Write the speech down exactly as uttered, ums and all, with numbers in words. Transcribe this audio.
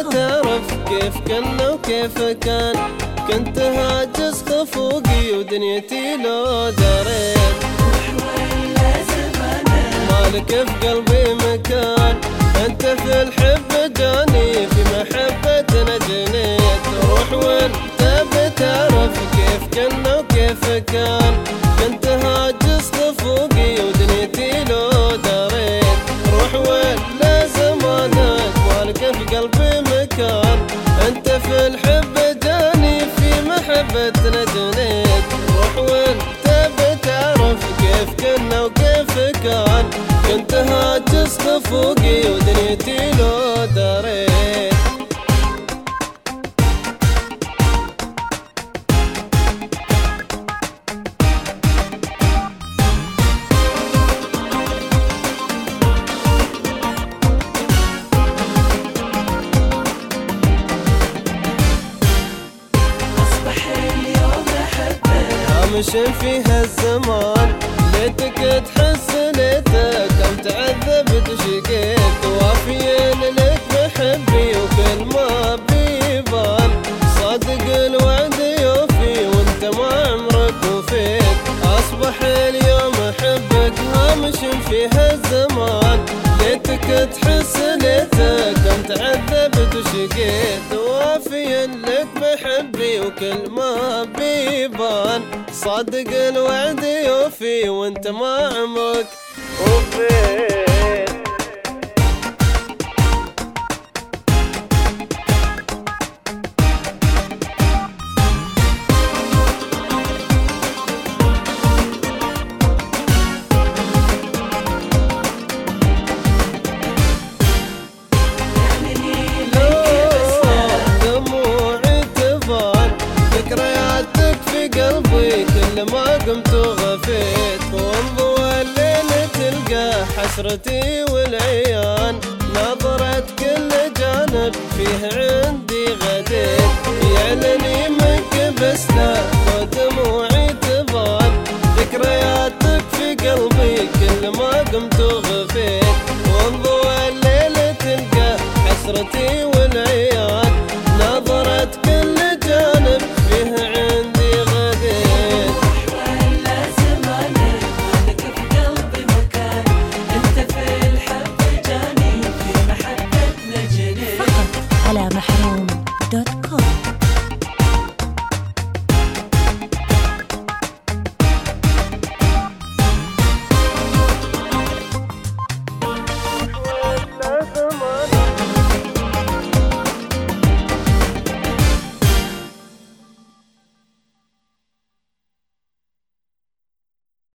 تعرف كيف كنا وكيف كان. كنت هاجس خفوقي ودنيتي لو دريت مالك في قلبي مكان. انت في الحب جاني في محبتنا جنيت. روح وانت بتعرف كيف كنا وكيف كان. كنت هاجس خفوقي ودنيتي لو دريت. روح ولا زمانك مالك في قلبي مكان. انت في الحب جاني في محبتنا جنيت. روح وانت بتعرف كيف كنا وكيف كان. كنت هاجس خفوقي ودنيتي لو دريت. هامش فيها الزمان ليتك تحس ليتك كم تعذبت وشقيت. وافيين لك محبي وكل ما بيبان. صادق الوعد يوفي وانت ما عمرك وفيت. اصبح اليوم احبك هامش فيها الزمان ليتك تحس ليتك كم تعذبت وشقيت. وافيين لك محبي وكل ما بيبان. صادق الوعد يوفي وانت ما عمرك وفيت. قلبي كل ما قمت وغفيت. وانضوى الليل تلقى حسرتي والعيان. نظرت كل جانب فيه عندي غديت. يعلني منك بس لا ودموعي تبان. ذكرياتك في قلبي كل ما قمت وغفيت. وانضوى الليل تلقى حسرتي